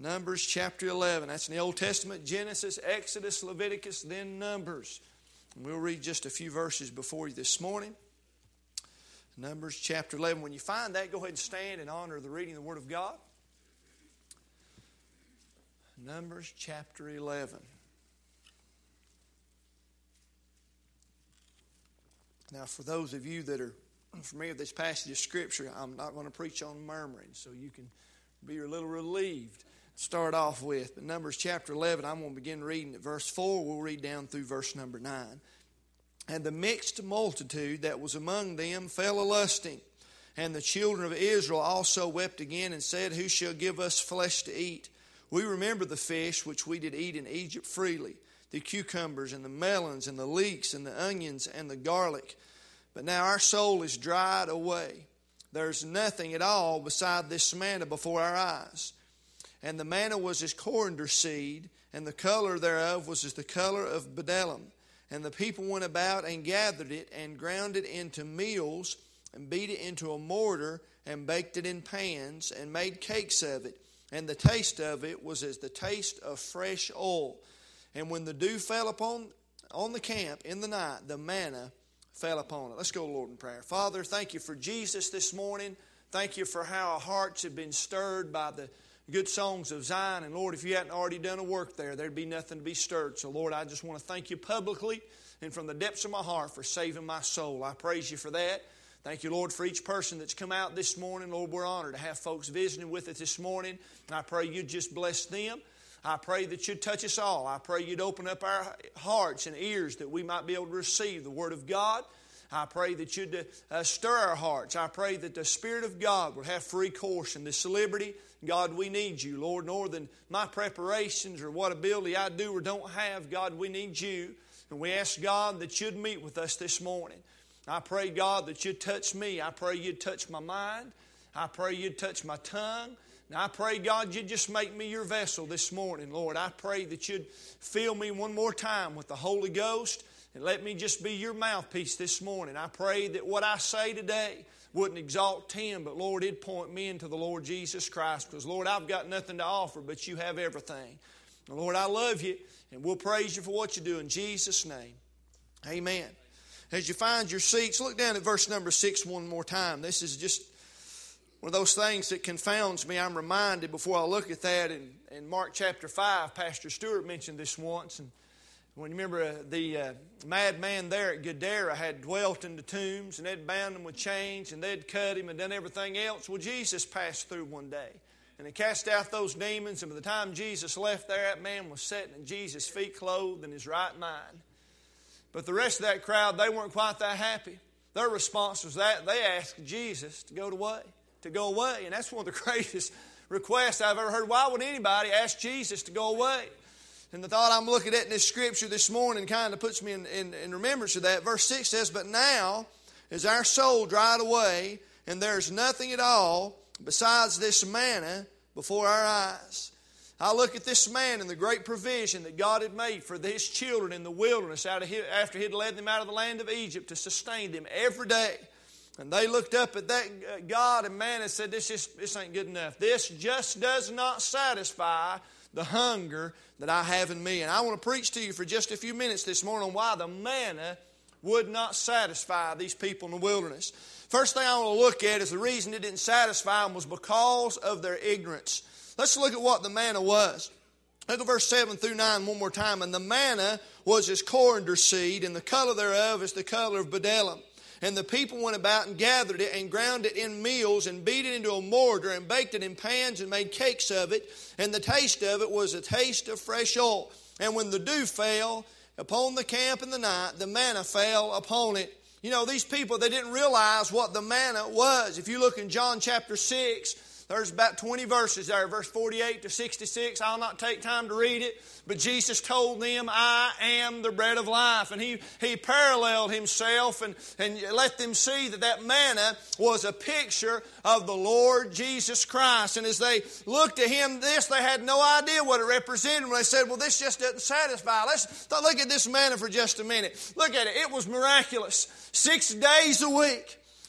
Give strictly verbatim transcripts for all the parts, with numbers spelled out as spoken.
Numbers chapter eleven. That's in the Old Testament. Genesis, Exodus, Leviticus, then Numbers. And we'll read just a few verses before you this morning. Numbers chapter eleven. When you find that, go ahead and stand in honor of the reading of the Word of God. Numbers chapter eleven. Now, for those of you that are familiar with this passage of Scripture, I'm not going to preach on murmuring, so you can be a little relieved. Start off with, but Numbers chapter eleven, I'm going to begin reading at verse four. We'll read down through verse number nine. And the mixed multitude that was among them fell a-lusting, and the children of Israel also wept again and said, Who shall give us flesh to eat? We remember the fish which we did eat in Egypt freely, the cucumbers and the melons and the leeks and the onions and the garlic. But now our soul is dried away. There's nothing at all beside this manna before our eyes. And the manna was as coriander seed, and the color thereof was as the color of bdellium. And the people went about and gathered it, and ground it into meals, and beat it into a mortar, and baked it in pans, and made cakes of it. And the taste of it was as the taste of fresh oil. And when the dew fell upon on the camp in the night, the manna fell upon it. Let's go, Lord, in prayer. Father, thank you for Jesus this morning. Thank you for how our hearts have been stirred by the good songs of Zion. And Lord, if you hadn't already done a work there, there'd be nothing to be stirred. So Lord, I just want to thank you publicly and from the depths of my heart for saving my soul. I praise you for that. Thank you, Lord, for each person that's come out this morning. Lord, we're honored to have folks visiting with us this morning. And I pray you'd just bless them. I pray that you'd touch us all. I pray you'd open up our hearts and ears that we might be able to receive the Word of God. I pray that you'd uh, stir our hearts. I pray that the Spirit of God will have free course in this liberty. God, we need you, Lord, more than my preparations or what ability I do or don't have. God, we need you. And we ask, God, that you'd meet with us this morning. I pray, God, that you'd touch me. I pray you'd touch my mind. I pray you'd touch my tongue. And I pray, God, you'd just make me your vessel this morning, Lord. I pray that you'd fill me one more time with the Holy Ghost and let me just be your mouthpiece this morning. I pray that what I say today wouldn't exalt him, but Lord, it'd point me into the Lord Jesus Christ. Because Lord, I've got nothing to offer, but you have everything. And Lord, I love you, and we'll praise you for what you do in Jesus' name. Amen. As you find your seats, look down at verse number six one more time. This is just one of those things that confounds me. I'm reminded before I look at that in, in Mark chapter five, Pastor Stewart mentioned this once, and when you remember uh, the uh, madman there at Gadara had dwelt in the tombs, and they'd bound him with chains, and they'd cut him and done everything else. Well, Jesus passed through one day, and he cast out those demons, and by the time Jesus left there, that man was sitting at Jesus' feet clothed in his right mind. But the rest of that crowd, they weren't quite that happy. Their response was that they asked Jesus to go away, to go away, and that's one of the greatest requests I've ever heard. Why would anybody ask Jesus to go away? And the thought I'm looking at in this scripture this morning kind of puts me in, in, in remembrance of that. Verse six says, But now is our soul dried away, and there's nothing at all besides this manna before our eyes. I look at this man and the great provision that God had made for his children in the wilderness out of his, after he had led them out of the land of Egypt to sustain them every day. And they looked up at that God and man and said, this, just, this ain't good enough. This just does not satisfy the hunger that I have in me. And I want to preach to you for just a few minutes this morning on why the manna would not satisfy these people in the wilderness. First thing I want to look at is the reason it didn't satisfy them was because of their ignorance. Let's look at what the manna was. Look at verse seven through nine one more time. And the manna was as coriander seed, and the color thereof is the color of bdellium. And the people went about and gathered it and ground it in meals and beat it into a mortar and baked it in pans and made cakes of it. And the taste of it was a taste of fresh oil. And when the dew fell upon the camp in the night, the manna fell upon it. You know, these people, they didn't realize what the manna was. If you look in John chapter six, there's about twenty verses there, verse forty-eight to sixty-six. I'll not take time to read it. But Jesus told them, I am the bread of life. And He, he paralleled Himself and, and let them see that that manna was a picture of the Lord Jesus Christ. And as they looked at Him, this, they had no idea what it represented. When they said, well, this just doesn't satisfy. Let's look at this manna for just a minute. Look at it. It was miraculous. Six days a week.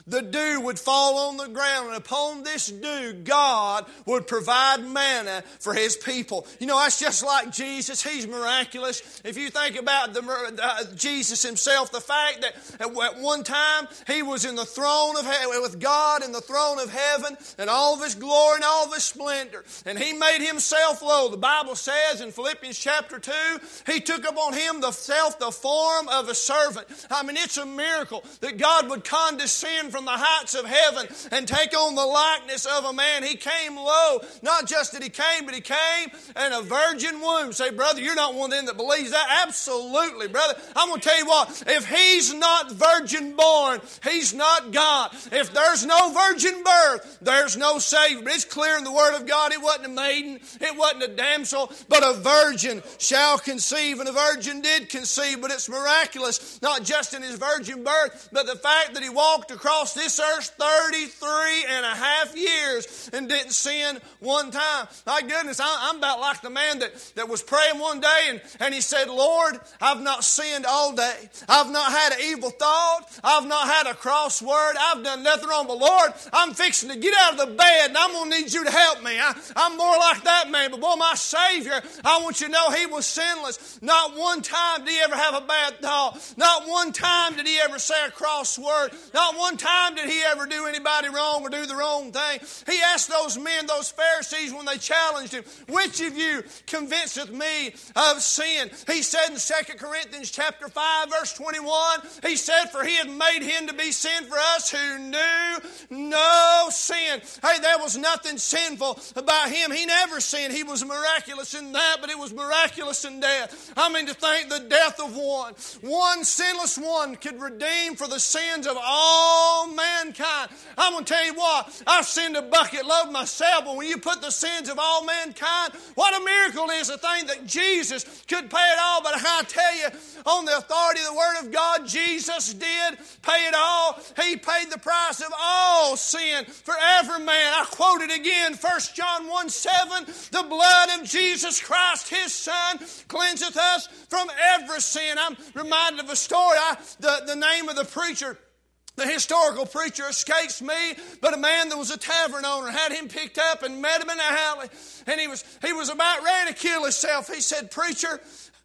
The dew would fall on the ground, and upon this dew, God would provide manna for His people. You know, that's just like Jesus. He's miraculous. If you think about the, uh, Jesus Himself, the fact that at one time He was in the throne of heaven, with God in the throne of heaven, and all of His glory and all of His splendor, and He made Himself low. The Bible says in Philippians chapter two, He took upon Him the self, the form of a servant. I mean, it's a miracle that God would condescend from the heights of heaven and take on the likeness of a man. He came low. Not just that He came, but He came in a virgin womb. Say, brother, you're not one of them that believes that? Absolutely, brother. I'm going to tell you what, if He's not virgin born, He's not God. If there's no virgin birth, there's no Savior. But it's clear in the Word of God, it wasn't a maiden, it wasn't a damsel, but a virgin shall conceive. And a virgin did conceive, but it's miraculous, not just in His virgin birth, but the fact that He walked across this earth thirty-three and a half years and didn't sin one time. My goodness, I'm about like the man that, that was praying one day and, and he said, Lord, I've not sinned all day. I've not had an evil thought. I've not had a cross word. I've done nothing wrong. But Lord, I'm fixing to get out of the bed and I'm going to need You to help me. I, I'm more like that man. But boy, my Savior, I want you to know He was sinless. Not one time did He ever have a bad thought. Not one time did He ever say a cross word. Not one time did He ever do anybody wrong or do the wrong thing. He asked those men, those Pharisees, when they challenged Him, which of you convinceth me of sin? He said in Second Corinthians chapter five, verse twenty-one, He said, for He had made Him to be sin for us who knew no sin. Hey, there was nothing sinful about Him. He never sinned. He was miraculous in that, but it was miraculous in death. I mean, to think the death of one, one sinless one could redeem for the sins of all mankind. I'm going to tell you what, I've sinned a bucket load myself, but when you put the sins of all mankind, what a miracle it is to think that Jesus could pay it all. But I tell you, on the authority of the Word of God, Jesus did pay it all. He paid the price of all sin for every man. I quote it again, First John one seven, the blood of Jesus Christ, His Son, cleanseth us from every sin. I'm reminded of a story. I, the, the name of the preacher, the historical preacher, escapes me, but a man that was a tavern owner had him picked up and met him in the alley, and he was he was about ready to kill himself. He said, preacher,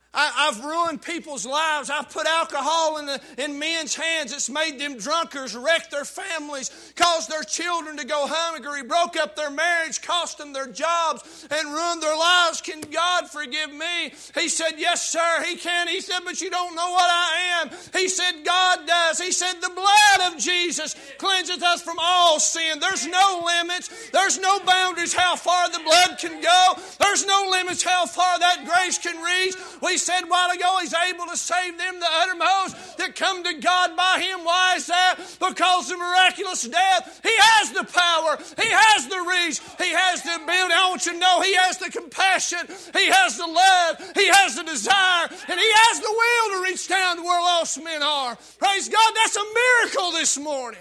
I, I've ruined people's lives. I've put alcohol in, the, in men's hands. It's made them drunkards, wrecked their families, caused their children to go hungry, broke up their marriage, cost them their jobs, and ruined their lives. Can God forgive me? He said, yes, sir, He can. He said, but you don't know what I am. He said, God does. He said, the blood of Jesus cleanseth us from all sin. There's no limits. There's no boundaries how far the blood can go. There's no limits how far that grace can reach. We said a while ago, He's able to save them the uttermost that come to God by Him. Why is that? Because of miraculous death. He has the power. He has the reach. He has the ability. I want you to know He has the compassion. He has the love. He has the desire. And He has the will to reach down to where lost men are. Praise God. That's a miracle this morning.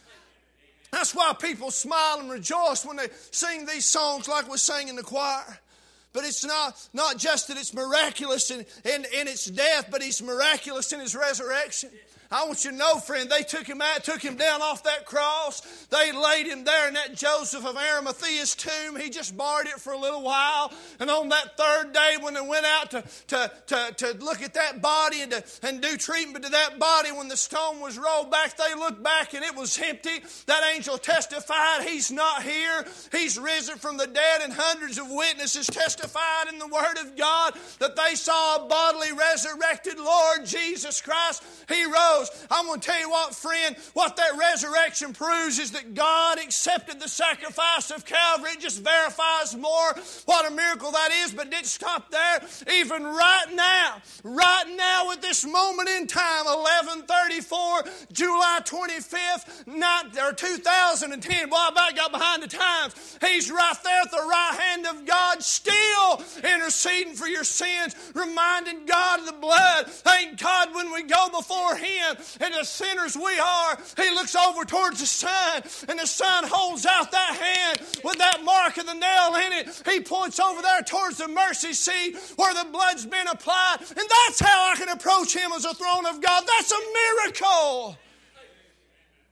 That's why people smile and rejoice when they sing these songs like we sang in the choir. But it's not, not just that it's miraculous in, in, in its death, but He's miraculous in His resurrection. I want you to know, friend, they took him out, took him down off that cross. They laid him there in that Joseph of Arimathea's tomb. He just borrowed it for a little while. And on that third day, when they went out to, to, to, to look at that body and, to, and do treatment to that body, when the stone was rolled back, they looked back and it was empty. That angel testified, He's not here. He's risen from the dead, and hundreds of witnesses testified in the Word of God that they saw a bodily resurrected Lord Jesus Christ. He rose. I'm going to tell you what, friend, what that resurrection proves is that God accepted the sacrifice of Calvary. It just verifies more what a miracle that is, but it didn't stop there. Even right now, right now at this moment in time, eleven thirty-four, July twenty-fifth, not, or two thousand ten, boy, I about got behind the times. He's right there at the right hand of God, still interceding for your sins, reminding God of the blood. Thank God when we go before Him, and as sinners we are, He looks over towards the Son, and the Son holds out that hand with that mark of the nail in it. He points over there towards the mercy seat where the blood's been applied, and that's how I can approach Him as a throne of God. That's a miracle.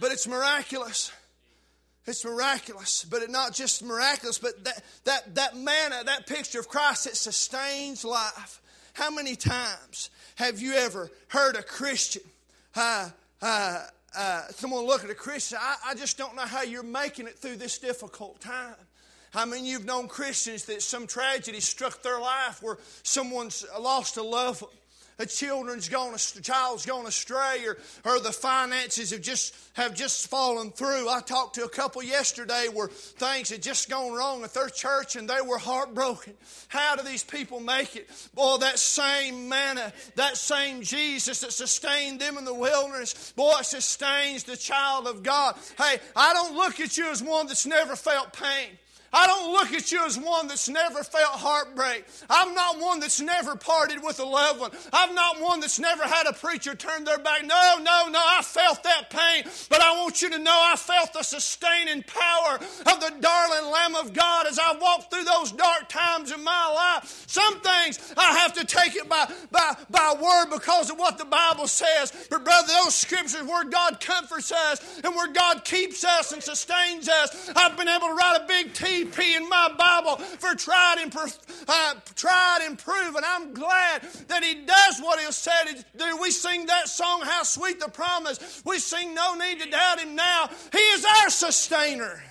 But it's miraculous. It's miraculous. But it's not just miraculous, but that, that, that manna, that picture of Christ, it sustains life. How many times have you ever heard a Christian, uh, uh, uh, someone look at a Christian, I, I just don't know how you're making it through this difficult time. I mean, you've known Christians that some tragedy struck their life where someone's lost a loved one. A children's gone, a child's gone astray, or, or the finances have just have just fallen through. I talked to a couple yesterday where things had just gone wrong at their church and they were heartbroken. How do these people make it? Boy, that same manna, that same Jesus that sustained them in the wilderness, boy, it sustains the child of God. Hey, I don't look at you as one that's never felt pain. I don't look at you as one that's never felt heartbreak. I'm not one that's never parted with a loved one. I'm not one that's never had a preacher turn their back. No, no, no, I felt that pain. But I want you to know I felt the sustaining power of the darling Lamb of God as I walked through those dark times in my life. Some things I have to take it by, by, by word because of what the Bible says. But brother, those scriptures where God comforts us and where God keeps us and sustains us, I've been able to write a big T P in my Bible for tried and, uh, tried and proven. I'm glad that He does what He said to do. We sing that song, How Sweet the Promise. We sing No Need to Doubt Him Now. He is our sustainer.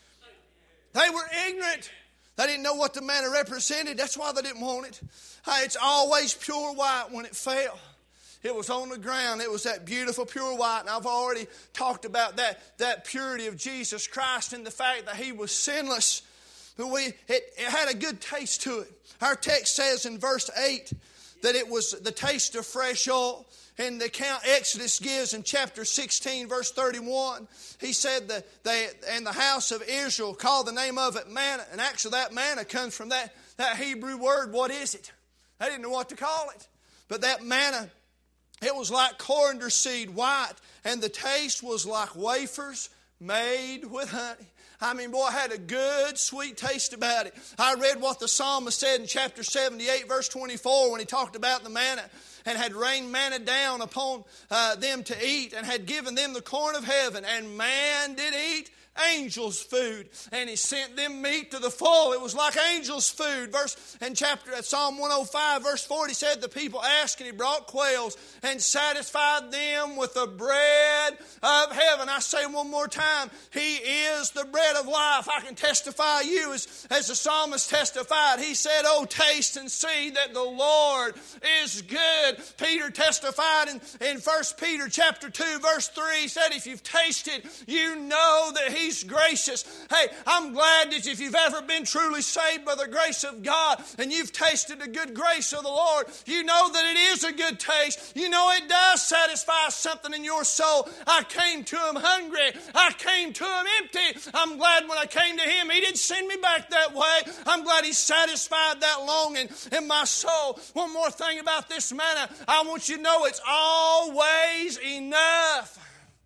They were ignorant. They didn't know what the manna represented. That's why they didn't want it. Hey, it's always pure white when it fell. It was on the ground. It was that beautiful pure white. And I've already talked about that, that purity of Jesus Christ and the fact that He was sinless. But we, it, it had a good taste to it. Our text says in verse eight that it was the taste of fresh oil. And the account Exodus gives in chapter sixteen, verse thirty-one, he said that they, and the house of Israel called the name of it manna. And actually that manna comes from that, that Hebrew word, what is it? They didn't know what to call it. But that manna, it was like coriander seed, white, and the taste was like wafers made with honey. I mean, boy, it had a good, sweet taste about it. I read what the psalmist said in chapter seventy-eight, verse twenty-four, when he talked about the manna, and had rained manna down upon uh, them to eat, and had given them the corn of heaven, and man did eat angels' food, and He sent them meat to the full. It was like angels' food. Verse in chapter Psalm one oh five, verse forty said, the people asked, and He brought quails and satisfied them with the bread of heaven. I say one more time, He is the bread of life. I can testify you as, as the psalmist testified. He said, oh, taste and see that the Lord is good. Peter testified in, in First Peter chapter two, verse three, he said, if you've tasted, you know that He He's gracious. Hey, I'm glad that if you've ever been truly saved by the grace of God and you've tasted the good grace of the Lord, you know that it is a good taste. You know it does satisfy something in your soul. I came to Him hungry. I came to Him empty. I'm glad when I came to Him, He didn't send me back that way. I'm glad He satisfied that longing in my soul. One more thing about this manna. I want you to know it's always enough.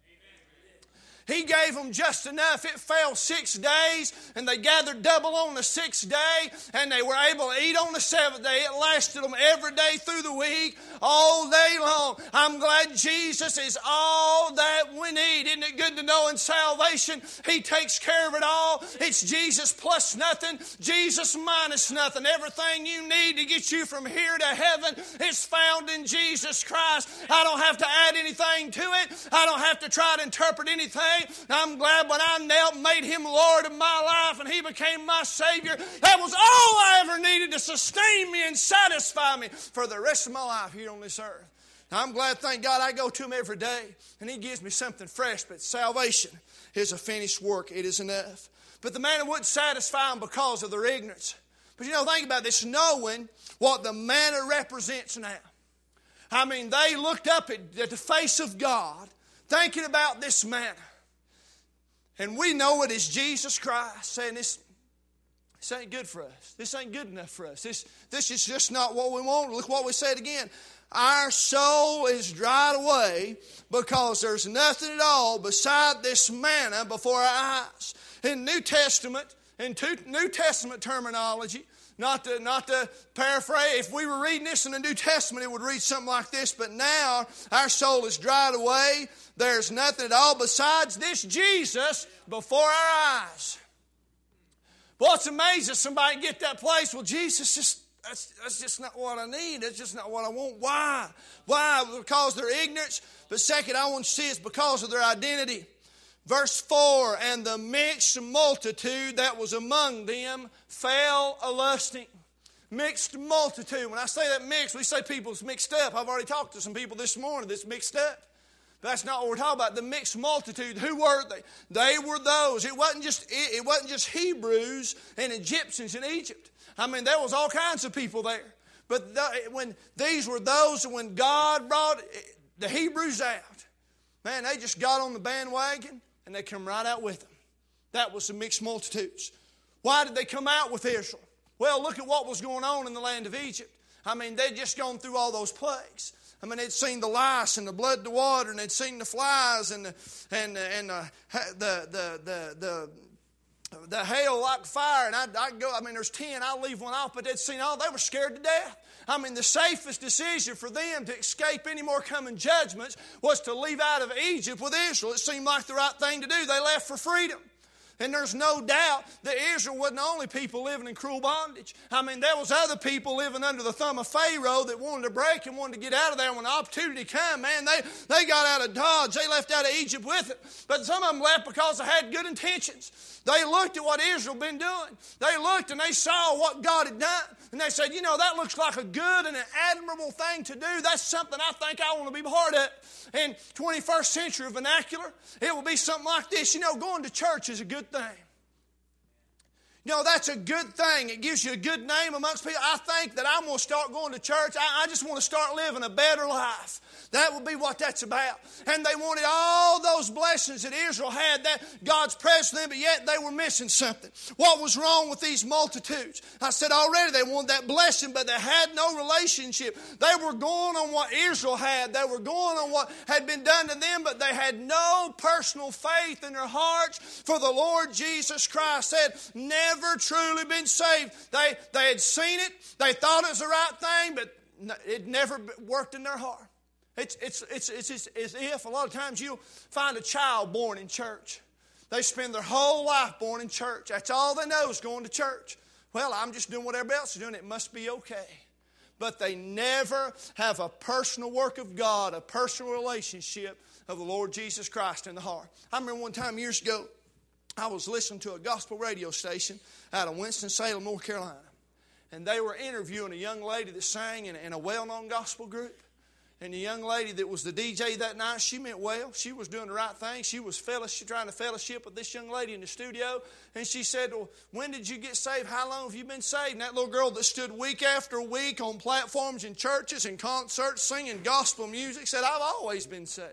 He gave them just enough. It fell six days, and they gathered double on the sixth day, and they were able to eat on the seventh day. It lasted them every day through the week, all day long. I'm glad Jesus is all that we need. Isn't it good to know in salvation He takes care of it all? It's Jesus plus nothing, Jesus minus nothing. Everything you need to get you from here to heaven is found in Jesus Christ. I don't have to add anything to it. I don't have to try to interpret anything. I'm glad when I knelt, made Him Lord of my life, and He became my Savior. That was all I ever needed to sustain me and satisfy me for the rest of my life here on this earth. Now, I'm glad, thank God, I go to Him every day, and He gives me something fresh. But salvation is a finished work. It is enough. But the manna wouldn't satisfy them because of their ignorance. But you know, think about this, knowing what the manna represents now. I mean, they looked up at, at the face of God, thinking about this manna. And we know it is Jesus Christ saying this, this ain't good for us. This ain't good enough for us. This, this is just not what we want. Look what we said again. Our soul is dried away because there's nothing at all beside this manna before our eyes. In New Testament, in New Testament terminology, Not to, not to paraphrase, if we were reading this in the New Testament, it would read something like this, but now our soul is dried away. There's nothing at all besides this Jesus before our eyes. Well, it's amazing somebody can get that place. Well, Jesus, just that's, that's just not what I need. That's just not what I want. Why? Why? Because of their ignorance. But second, I want you to see it's because of their identity. Verse four, and the mixed multitude that was among them fell a-lusting. Mixed multitude. When I say that mixed, we say people's mixed up. I've already talked to some people this morning that's mixed up. But that's not what we're talking about. The mixed multitude, who were they? They were those. It wasn't just, it, it wasn't just Hebrews and Egyptians in Egypt. I mean, there was all kinds of people there. But the, when these were those, when God brought the Hebrews out, man, they just got on the bandwagon. And they come right out with them. That was the mixed multitudes. Why did they come out with Israel? Well, look at what was going on in the land of Egypt. I mean, they'd just gone through all those plagues. I mean, they'd seen the lice and the blood to water, and they'd seen the flies and the and and uh, the the the the the hail like fire. And I'd, I'd go. I mean, there's ten. I'll leave one off, but they'd seen all. They were scared to death. I mean, the safest decision for them to escape any more coming judgments was to leave out of Egypt with Israel. It seemed like the right thing to do. They left for freedom. And there's no doubt that Israel wasn't the only people living in cruel bondage. I mean, there was other people living under the thumb of Pharaoh that wanted to break and wanted to get out of there. When the opportunity came, man, they, they got out of Dodge. They left out of Egypt with it. But some of them left because they had good intentions. They looked at what Israel had been doing. They looked and they saw what God had done. And they said, you know, that looks like a good and an admirable thing to do. That's something I think I want to be part of. In twenty-first century vernacular, it will be something like this. You know, going to church is a good thing. You know, that's a good thing. It gives you a good name amongst people. I think that I'm going to start going to church. I, I just want to start living a better life. That would be what that's about. And they wanted all those blessings that Israel had, that God's presence in them, but yet they were missing something. What was wrong with these multitudes? I said already they wanted that blessing, but they had no relationship. They were going on what Israel had. They were going on what had been done to them, but they had no personal faith in their hearts for the Lord Jesus Christ. Said, never truly been saved. They, they had seen it. They thought it was the right thing, but it never worked in their heart. It's, it's, it's, it's, it's as if a lot of times you'll find a child born in church. They spend their whole life born in church. That's all they know is going to church. Well, I'm just doing what everybody else is doing. It must be okay. But they never have a personal work of God, a personal relationship of the Lord Jesus Christ in the heart. I remember one time years ago, I was listening to a gospel radio station out of Winston-Salem, North Carolina. And they were interviewing a young lady that sang in, in a well-known gospel group. And the young lady that was the D J that night, she meant well. She was doing the right thing. She was fellowship, trying to fellowship with this young lady in the studio. And she said, well, when did you get saved? How long have you been saved? And that little girl that stood week after week on platforms in churches and concerts singing gospel music said, I've always been saved.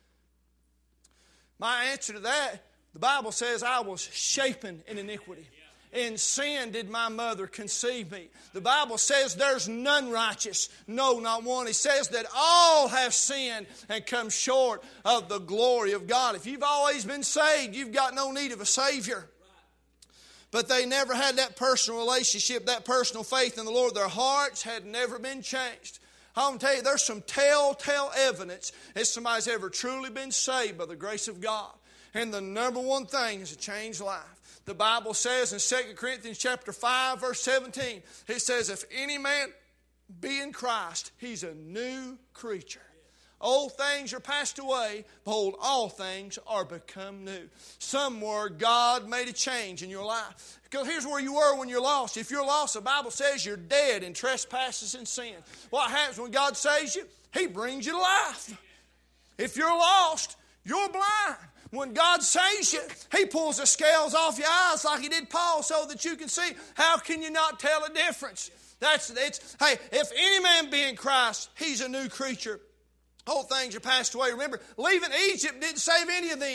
My answer to that, the Bible says I was shapen in iniquity. In sin did my mother conceive me. The Bible says there's none righteous, no, not one. It says that all have sinned and come short of the glory of God. If you've always been saved, you've got no need of a Savior. But they never had that personal relationship, that personal faith in the Lord. Their hearts had never been changed. I'm going to tell you, there's some telltale evidence that somebody's ever truly been saved by the grace of God. And the number one thing is a changed life. The Bible says in Second Corinthians chapter five, verse seventeen, it says, if any man be in Christ, he's a new creature. Old things are passed away, behold, all things are become new. Somewhere God made a change in your life. Because here's where you were when you're lost. If you're lost, the Bible says you're dead in trespasses and sin. What happens when God saves you? He brings you to life. If you're lost, you're blind. When God saves you, He pulls the scales off your eyes like He did Paul so that you can see. How can you not tell a difference? That's it's. Hey, if any man be in Christ, he's a new creature. Old things are passed away. Remember, leaving Egypt didn't save any of them.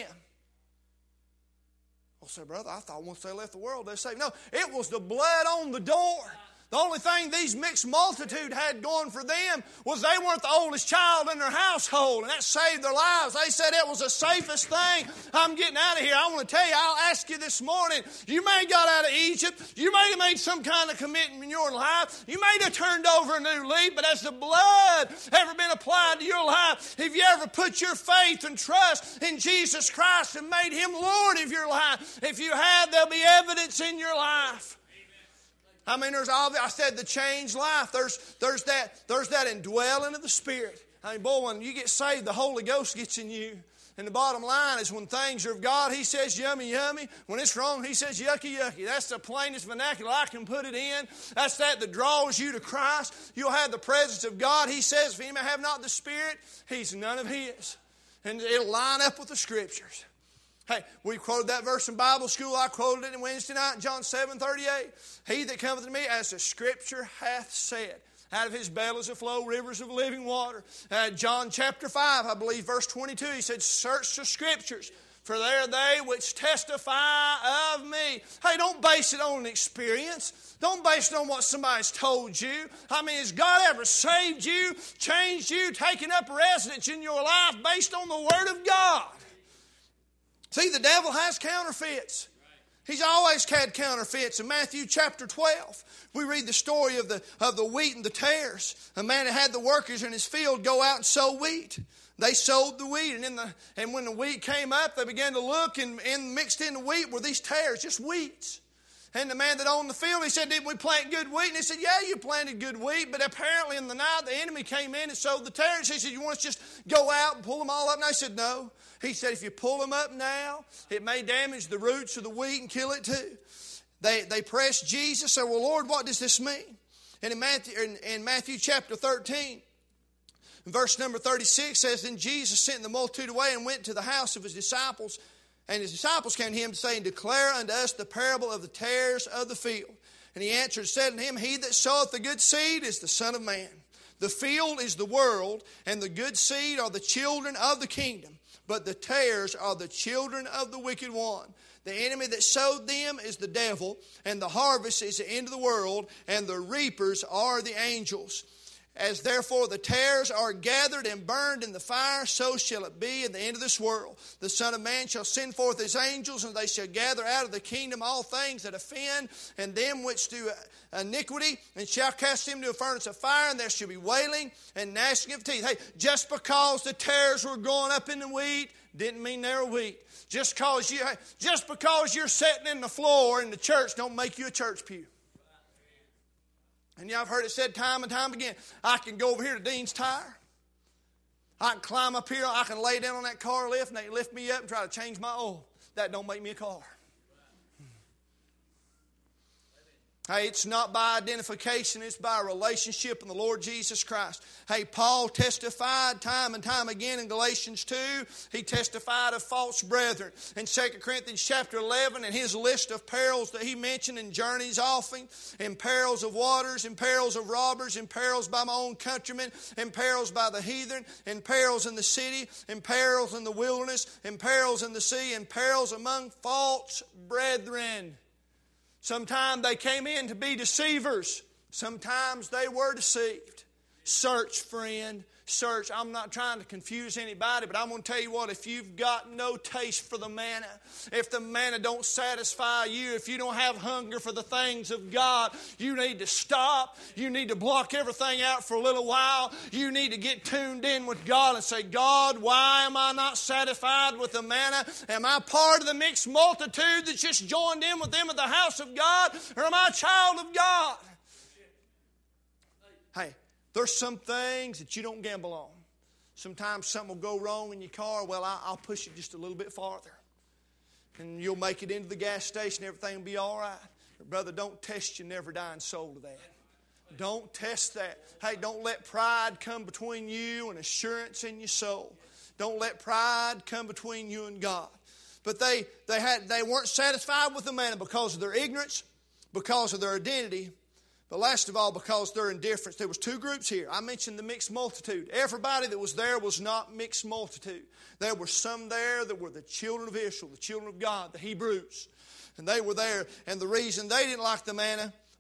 Well, say, brother, I thought once they left the world, they're saved. No, it was the blood on the door The only thing these mixed multitude had going for them was they weren't the oldest child in their household, and that saved their lives. They said it was the safest thing. I'm getting out of here. I want to tell you, I'll ask you this morning, you may have got out of Egypt. You may have made some kind of commitment in your life. You may have turned over a new leaf, but has the blood ever been applied to your life? Have you ever put your faith and trust in Jesus Christ and made Him Lord of your life? If you have, there'll be evidence in your life. I mean, there's all, I said the changed life. There's, there's, that, there's that indwelling of the Spirit. I mean, boy, when you get saved, the Holy Ghost gets in you. And the bottom line is when things are of God, He says yummy, yummy. When it's wrong, He says yucky, yucky. That's the plainest vernacular I can put it in. That's that that draws you to Christ. You'll have the presence of God. He says, if any man have not the Spirit, he's none of His. And it'll line up with the Scriptures. Hey, we quoted that verse in Bible school. I quoted it in Wednesday night, John seven thirty-eight. He that cometh to me, as the Scripture hath said, out of His belly shall flow rivers of living water. Uh, John chapter five, I believe, verse twenty-two, He said, search the Scriptures, for they are they which testify of me. Hey, don't base it on an experience. Don't base it on what somebody's told you. I mean, has God ever saved you, changed you, taken up residence in your life based on the Word of God? See, the devil has counterfeits. He's always had counterfeits. In Matthew chapter twelve, we read the story of the, of the wheat and the tares. A man that had the workers in his field go out and sow wheat. They sowed the wheat, and, in the, and when the wheat came up, they began to look, and, and mixed in the wheat were these tares, just weeds. And the man that owned the field, he said, didn't we plant good wheat? And he said, yeah, you planted good wheat, but apparently in the night the enemy came in and sowed the tares. He said, you want us to just go out and pull them all up? And I said, no. He said, if you pull them up now, it may damage the roots of the wheat and kill it too. They, they pressed Jesus, said, well, Lord, what does this mean? And in Matthew, in, in Matthew chapter thirteen, verse number thirty-six says, then Jesus sent the multitude away and went to the house of His disciples. And His disciples came to Him, saying, declare unto us the parable of the tares of the field. And He answered and said unto him, he that soweth the good seed is the Son of Man. The field is the world, and the good seed are the children of the kingdom. But the tares are the children of the wicked one. The enemy that sowed them is the devil, and the harvest is the end of the world, and the reapers are the angels. As therefore the tares are gathered and burned in the fire, so shall it be in the end of this world. The Son of Man shall send forth His angels, and they shall gather out of the kingdom all things that offend, and them which do iniquity, and shall cast them into a furnace of fire, and there shall be wailing and gnashing of teeth. Hey, just because the tares were going up in the wheat didn't mean they were wheat. Just because you, just because you're sitting in the floor in the church don't make you a church pew. And yeah, I've heard it said time and time again, I can go over here to Dean's Tire. I can climb up here. I can lay down on that car lift, and they lift me up and try to change my oil. That don't make me a car. Hey, it's not by identification, it's by a relationship in the Lord Jesus Christ. Hey, Paul testified time and time again in Galatians two. He testified of false brethren. In Second Corinthians chapter eleven, in his list of perils that he mentioned in journeys often, in perils of waters, in perils of robbers, in perils by my own countrymen, in perils by the heathen, in perils in the city, in perils in the wilderness, in perils in the sea, in perils among false brethren. Sometimes they came in to be deceivers. Sometimes they were deceived. Search, friend. Search. I'm not trying to confuse anybody, but I'm going to tell you what, if you've got no taste for the manna, if the manna don't satisfy you, if you don't have hunger for the things of God, you need to stop. You need to block everything out for a little while. You need to get tuned in with God and say, God, why am I not satisfied with the manna? Am I part of the mixed multitude that's just joined in with them at the house of God, or am I a child of God? Hey, there's some things that you don't gamble on. Sometimes something will go wrong in your car. Well, I'll push it just a little bit farther. And you'll make it into the gas station. Everything will be all right. But brother, don't test your never dying soul to that. Don't test that. Hey, don't let pride come between you and assurance in your soul. Don't let pride come between you and God. But they, they, had, they weren't satisfied with the manna because of their ignorance, because of their identity, but last of all, because their indifference. There was two groups here. I mentioned the mixed multitude. Everybody that was there was not mixed multitude. There were some there that were the children of Israel, the children of God, the Hebrews. And they were there. And the reason they didn't like the manna,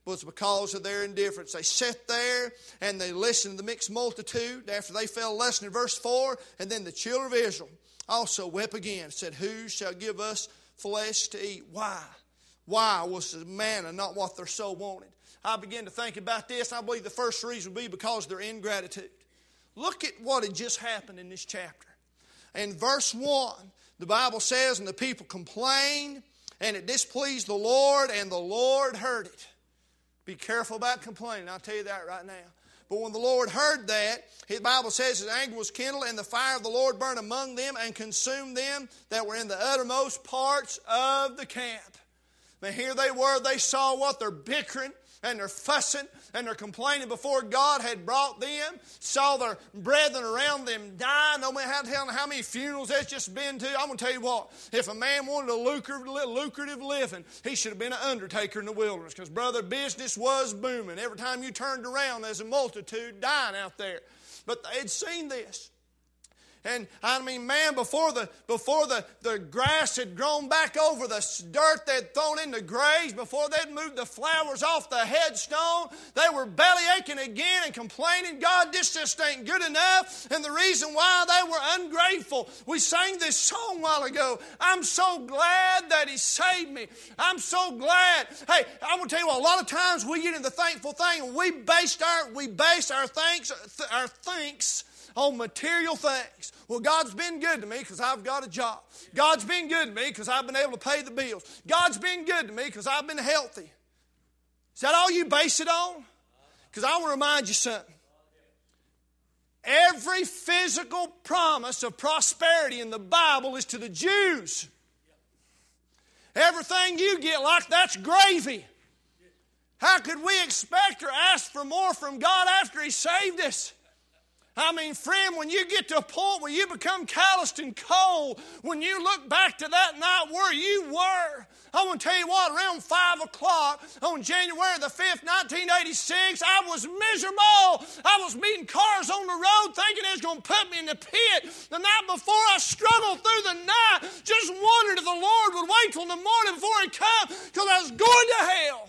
was because of their indifference. They sat there and they listened to the mixed multitude after they fell lesson in verse four. And then the children of Israel also wept again and said, who shall give us flesh to eat? Why? Why was the manna not what their soul wanted? I began to think about this. I believe the first reason would be because of their ingratitude. Look at what had just happened in this chapter. In verse one, the Bible says, and the people complained, and it displeased the Lord, and the Lord heard it. Be careful about complaining. I'll tell you that right now. But when the Lord heard that, the Bible says his anger was kindled, and the fire of the Lord burned among them and consumed them that were in the uttermost parts of the camp. Now here they were. They saw what they're bickering and they're fussing and they're complaining before God had brought them. Saw their brethren around them die. No matter how, how many funerals that's just been to. I'm going to tell you what. If a man wanted a lucrative, lucrative living, he should have been an undertaker in the wilderness. Because, brother, business was booming. Every time you turned around, there's a multitude dying out there. But they had seen this. And I mean, man, before the before the, the grass had grown back over the dirt they'd thrown in the graves, before they'd moved the flowers off the headstone, they were belly aching again and complaining, God, this just ain't good enough. And the reason why they were ungrateful, we sang this song a while ago, I'm so glad that He saved me. I'm so glad. Hey, I'm going to tell you what, a lot of times we get in the thankful thing and we based our, we base our thanks, our thanks on material things. Well, God's been good to me because I've got a job. God's been good to me because I've been able to pay the bills. God's been good to me because I've been healthy. Is that all you base it on? Because I want to remind you something. Every physical promise of prosperity in the Bible is to the Jews. Everything you get like that's gravy. How could we expect or ask for more from God after He saved us? I mean, friend, when you get to a point where you become calloused and cold, when you look back to that night where you were, I want to tell you what, around five o'clock on January the fifth, nineteen eighty-six, I was miserable. I was meeting cars on the road thinking it was going to put me in the pit. The night before, I struggled through the night, just wondered if the Lord would wait till the morning before He come, because I was going to hell.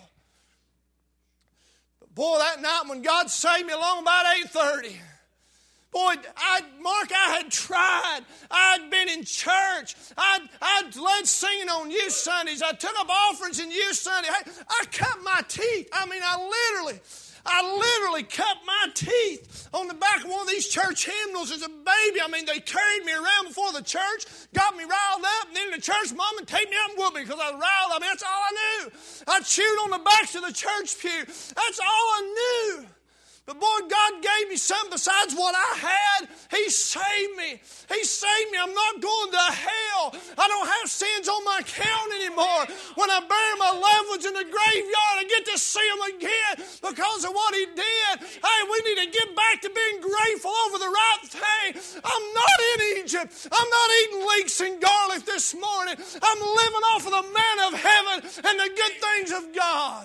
But boy, that night when God saved me along about eight thirty, boy, I, Mark, I had tried. I'd been in church. I'd, I'd led singing on youth Sundays. I took up offerings in youth Sunday. I, I cut my teeth. I mean, I literally, I literally cut my teeth on the back of one of these church hymnals as a baby. I mean, they carried me around before the church, got me riled up, and then the church mom would take me out and whoop me because I was riled up. I mean, that's all I knew. I chewed on the backs of the church pew. That's all I knew. But boy, God gave me something besides what I had. He saved me. He saved me. I'm not going to hell. I don't have sins on my account anymore. When I bury my loved ones in the graveyard, I get to see them again because of what He did. Hey, we need to get back to being grateful over the right thing. I'm not in Egypt. I'm not eating leeks and garlic this morning. I'm living off of the manna of heaven and the good things of God.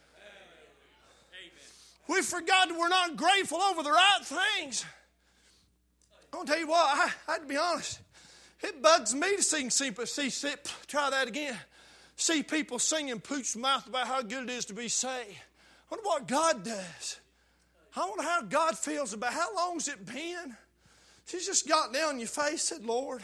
We forgot that we're not grateful over the right things. I'm going to tell you what, I, I have to be honest. It bugs me to see, see, see, see, try that again. See people singing pooch mouth about how good it is to be saved. I wonder what God does. I wonder how God feels about how long's it been? She's just got down on your face and said, Lord,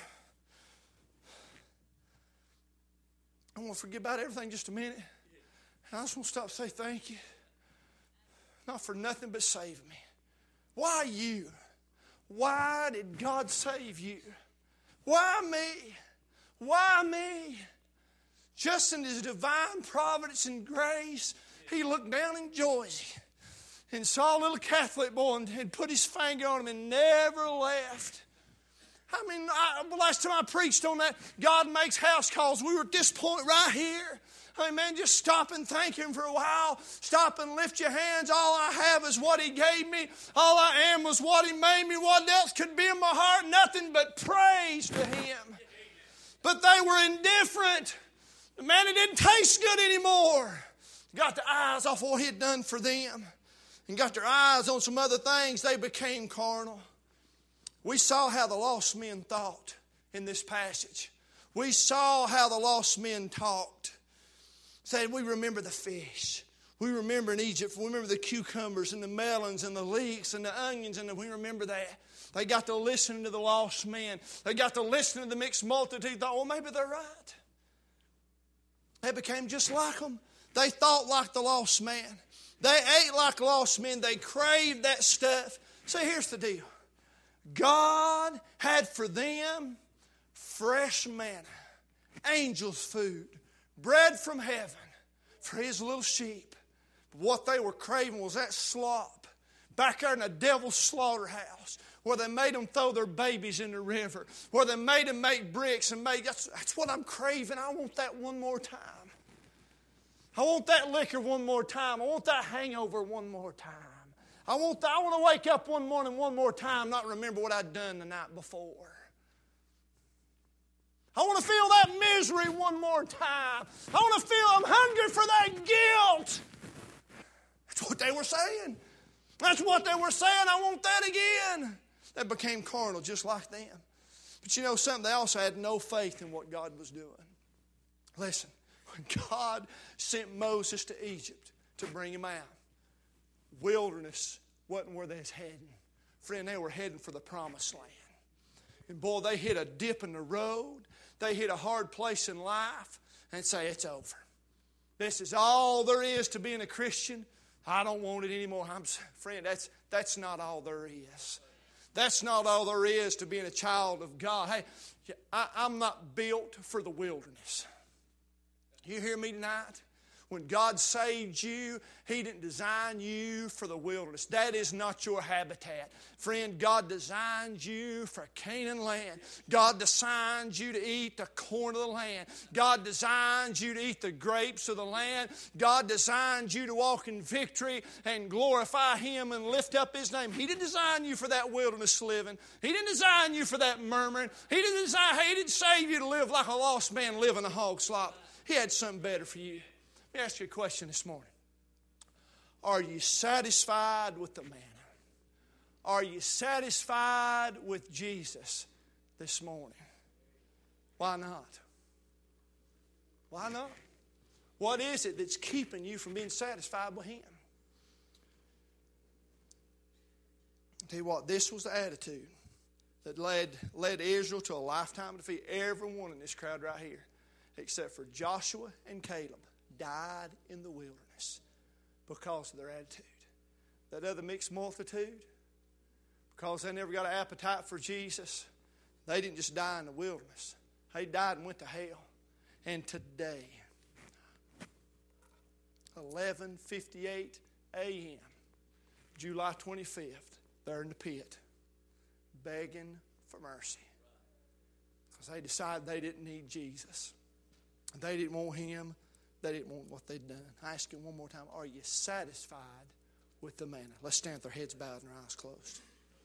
I want to forget about everything just a minute. And I just want to stop and say thank you. Not for nothing but saving me. Why you? Why did God save you? Why me? Why me? Just in His divine providence and grace, He looked down in Joyce and saw a little Catholic boy and had put His finger on him and never left. I mean, I, the last time I preached on that, God makes house calls, we were at this point right here. Hey, man, just stop and thank Him for a while. Stop and lift your hands. All I have is what He gave me. All I am was what He made me. What else could be in my heart? Nothing but praise to Him. But they were indifferent. Man, it didn't taste good anymore. Got their eyes off what He had done for them and got their eyes on some other things. They became carnal. We saw how the lost men thought in this passage. We saw how the lost men talked. Said, we remember the fish. We remember in Egypt, we remember the cucumbers and the melons and the leeks and the onions, and we remember that. They got to listen to the lost men. They got to listen to the mixed multitude. Thought, well, maybe they're right. They became just like them. They thought like the lost man. They ate like lost men. They craved that stuff. So here's the deal. God had for them fresh manna, angels' food, bread from heaven for His little sheep. But what they were craving was that slop back there in the devil's slaughterhouse, where they made them throw their babies in the river, where they made them make bricks and make, that's, that's what I'm craving. I want that one more time. I want that liquor one more time. I want that hangover one more time. I want, the, I want to wake up one morning one more time, not remember what I'd done the night before. I want to feel that misery one more time. I want to feel I'm hungry for that guilt. That's what they were saying. That's what they were saying. I want that again. They became carnal just like them. But you know something? They also had no faith in what God was doing. Listen, when God sent Moses to Egypt to bring him out, wilderness wasn't where they was heading. Friend, they were heading for the promised land. And boy, they hit a dip in the road. They hit a hard place in life and say, it's over. This is all there is to being a Christian. I don't want it anymore. I'm, friend, that's, that's not all there is. That's not all there is to being a child of God. Hey, I, I'm not built for the wilderness. You hear me tonight? When God saved you, He didn't design you for the wilderness. That is not your habitat. Friend, God designed you for Canaan land. God designed you to eat the corn of the land. God designed you to eat the grapes of the land. God designed you to walk in victory and glorify Him and lift up His name. He didn't design you for that wilderness living. He didn't design you for that murmuring. He didn't design, He didn't save you to live like a lost man living a hog slop. He had something better for you. Let me ask you a question this morning. Are you satisfied with the manna? Are you satisfied with Jesus this morning? Why not? Why not? What is it that's keeping you from being satisfied with Him? I'll tell you what, this was the attitude that led, led Israel to a lifetime of defeat. Everyone in this crowd right here, except for Joshua and Caleb, died in the wilderness because of their attitude. That other mixed multitude, because they never got an appetite for Jesus, they didn't just die in the wilderness. They died and went to hell. And today, eleven fifty-eight a.m., July twenty-fifth, they're in the pit, begging for mercy. Because they decided they didn't need Jesus. They didn't want Him. They didn't want what they'd done. I ask you one more time, are you satisfied with the manna? Let's stand with our heads bowed and our eyes closed.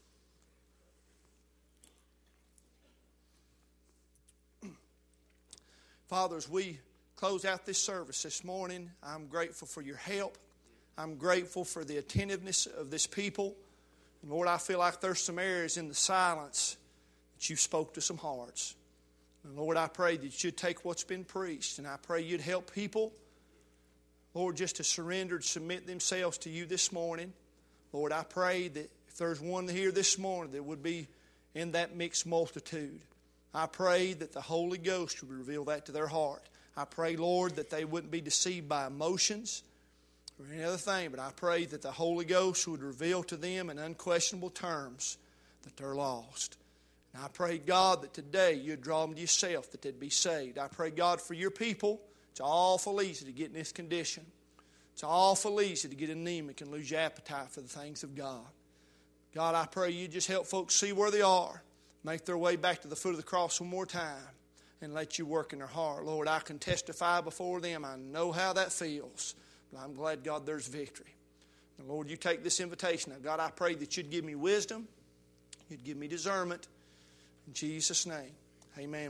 Father, as we close out this service this morning, I'm grateful for your help. I'm grateful for the attentiveness of this people. And Lord, I feel like there's some areas in the silence that you spoke to some hearts. And Lord, I pray that you'd take what's been preached, and I pray you'd help people, Lord, just to surrender and submit themselves to you this morning. Lord, I pray that if there's one here this morning that would be in that mixed multitude, I pray that the Holy Ghost would reveal that to their heart. I pray, Lord, that they wouldn't be deceived by emotions or any other thing, but I pray that the Holy Ghost would reveal to them in unquestionable terms that they're lost. And I pray, God, that today you'd draw them to yourself, that they'd be saved. I pray, God, for your people. It's awful easy to get in this condition. It's awful easy to get anemic and lose your appetite for the things of God. God, I pray you just help folks see where they are, make their way back to the foot of the cross one more time, and let you work in their heart. Lord, I can testify before them. I know how that feels, but I'm glad, God, there's victory. And Lord, you take this invitation. Now, God, I pray that you'd give me wisdom, you'd give me discernment. In Jesus' name, amen.